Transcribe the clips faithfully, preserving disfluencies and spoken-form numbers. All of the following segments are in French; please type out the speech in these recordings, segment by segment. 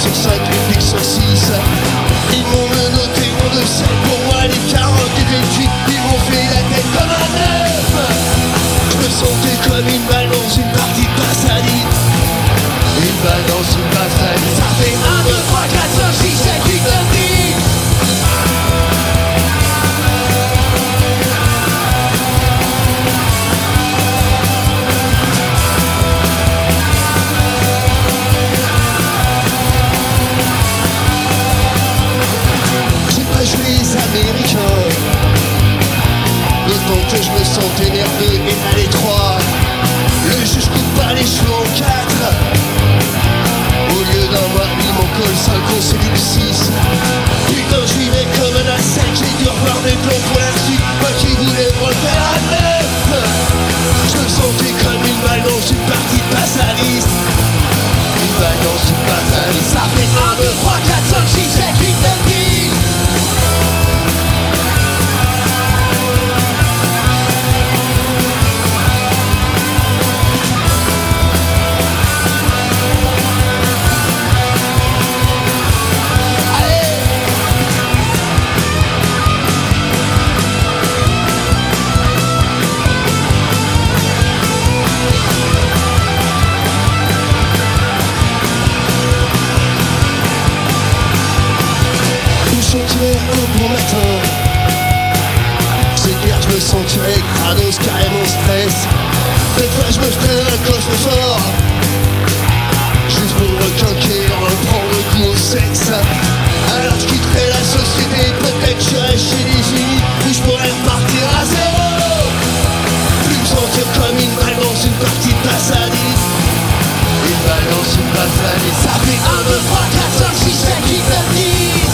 sur cinq, les flics sur six. Ils m'ont menotté, mon de sel pour moi, les carottes étaient cuites. Ils m'ont fait la tête comme un œuf. Je me sentais comme une balle dans une partie de passadine. Une balle dans une passadine. Ça fait un, deux, trois, quatre, cinq, six, sept, huit, neuf, dix. Américains, d'autant que je me sentais nerveux et à l'étroit. Le juge coupe pas les cheveux en quatre. Au lieu d'un mois, il m'en colle cinq, on c'est du six. Putain, je vivais comme un ascète, j'ai dû revoir mes plans pour la suite. Moi qui voulais me refaire à neuf. Je me sentais comme une balle dans une partie de passadiste. Une balle dans une passadiste. Ça fait un, deux, trois, quatre, cinq, six, sept, huit, neuf, dix. Un bon matin, c'est clair, je me sentirais grados, carrément stress. Des fois je me ferais un coffre-fort, juste pour me requinquer, reprendre le goût au sexe. Alors je quitterais la société, peut-être j'irais chez les unis, où je pourrais repartir à zéro. Plus me sentir comme une balle dans une partie de passadine. Une balle dans une passadine. Ça fait un, deux, trois, quatre, cinq, six, sept, huit, neuf, dix.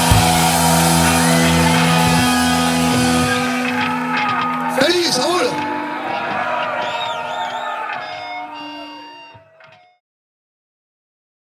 Salut, ça roule!